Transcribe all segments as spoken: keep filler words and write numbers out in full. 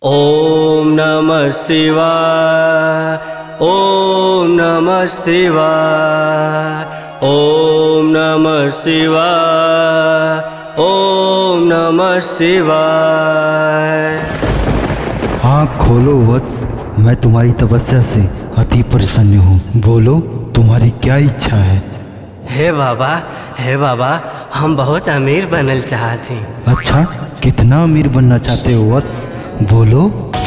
ओम नमः शिवाय। ओम नमः शिवाय। ओम नमः शिवाय। ओम नमः शिवाय। आँख खोलो वत्स, मैं तुम्हारी तपस्या से अति प्रसन्न हूँ। बोलो तुम्हारी क्या इच्छा है। हे बाबा, हे बाबा, हम बहुत अमीर बनल चाहते हैं। अच्छा, कितना अमीर बनना चाहते हो वत्स, बोलो।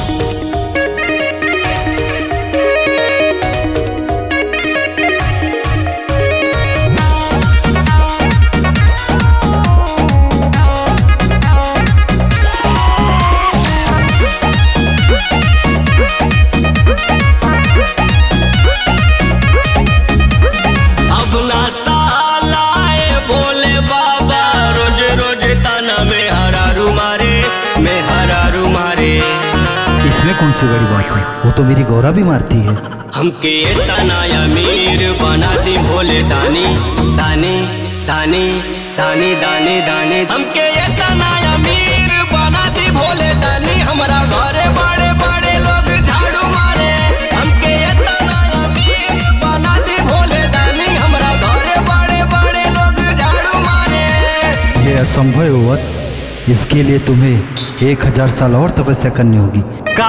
इसमें कौन सी बड़ी बात है, वो तो मेरी गौरा भी मारती है। हमके तना अमीर बना दी भोले दानी दानी दानी दानी दानी दानी। हमके तना अमीर बना दी भोले दानी, हमारा घरे बड़े बड़े लोग झाड़ू मारे। हमके तना अमीर बना दी भोले दानी, हमारा घरे बड़े बड़े लोग झाड़ू मारे। ये असंभव है वत्स, इसके लिए तुम्हें एक हजार साल और तपस्या करनी होगी। का?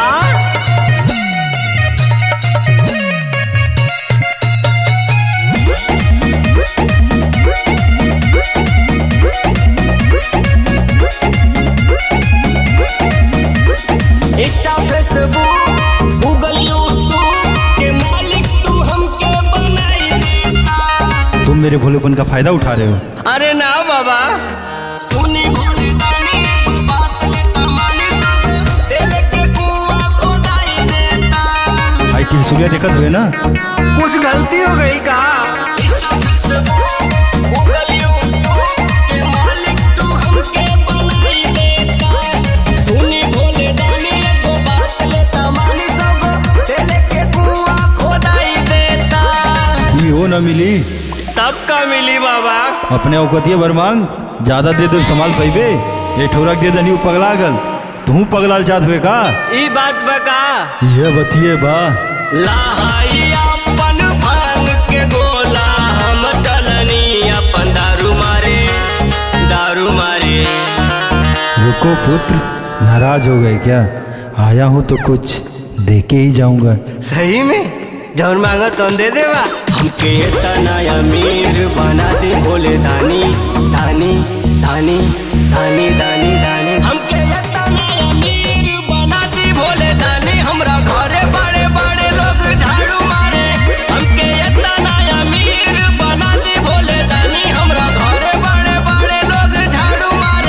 इंस्टा, फेसबुक, गूगल, यूट्यूब के मालिक तू हमके बनाई देता। तुम मेरे भोलेपन का फायदा उठा रहे हो। अरे ना बाबा, सुनी भोले दानी बात लेता माने सब, दिल के कुआं खोदाई देता। भाई त्रिशूलिया देखत हुए ना, कुछ गलती हो गई का? इंस्टा, फेसबुक, गूगल, यूट्यूब के मालिक तू हमके बनाई देता। सुनी भोले दानी को बात लेता माने सब, दिल के कुआं खोदाई देता। ये हो न मिली तब का मिली बाबा? अपने औकतिये भर मांग, ज्यादा दे दे संभाल पैबे। ये ठोरक दे दनी पगला गल, तू पगलाल चाहत हुए का? ई बात बका ये बतिए बा। लाहाई अपन भांग के गोला, हम चलनी अपन दारू मारे दारू मारे। रुको पुत्र, नाराज हो गए क्या? आया हूँ तो कुछ दे के ही जाऊंगा। सही में जौन मांगा तौन दे देवा। हमके तना अमीर बना दे भोले दानी दानी दानी दानी दानी दानी। हमके तना अमीर बना दे भोले दानी, हमरा घरे बड़े बड़े लोग झाड़ू मारे। हमके तना अमीर बना दे भोले दानी, हमरा घरे बड़े बड़े लोग झाड़ू मारे।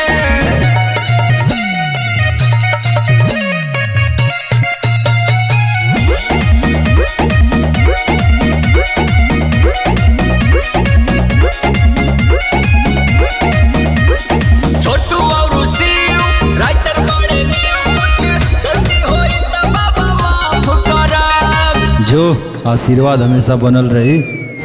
जो आशीर्वाद हमेशा बनल रही।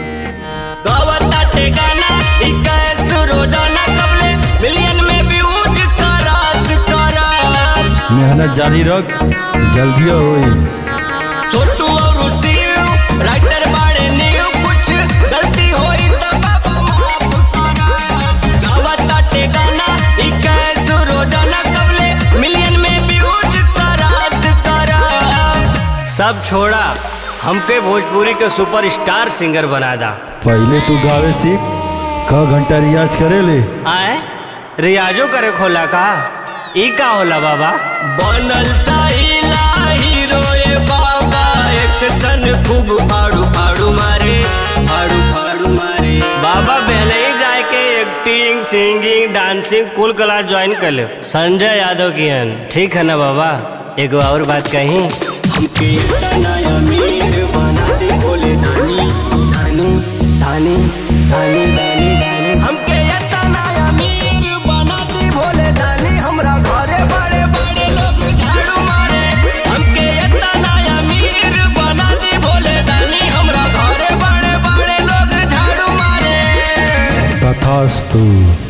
मेहनत जारी रख, जल्दी होई। छोटू और शिव राइटर बाड़े न्यू, कुछ गलती होई तो बाबा माफ करा। गावत ताटे गाना ई कैसे रोजाना, कबले मिलियन में व्यूज करास करा। सब छोड़ा, हमके भोजपुरी के सुपरस्टार सिंगर बना दा। पहले तू गावे सीख, क घंटा रियाज करे ले। आए रियाजो करे खोला का? ई का होला बाबा? बनल चाहिला हीरो ए बाबा, एक सन खूब फाड़ू फाड़ू मारे फाड़ू फाड़ू मारे। बाबा पहले ही जाए के एक्टिंग, सिंगिंग, डांसिंग कुल क्लास ज्वाइन कर ले। संजय यादव की हन, ठीक है ना बाबा? एक और बात कहीं, हमके तना अमीर बना दे भोले दानी दानी दानी दानी दानी दानी। हमके तना अमीर बना दे भोले दानी, हमरा घरे बड़े बड़े लोग झाड़ू मारे। हमके तना अमीर बना दे भोले दानी, हमरा घरे बड़े बड़े लोग झाड़ू मारे। तथास्तु।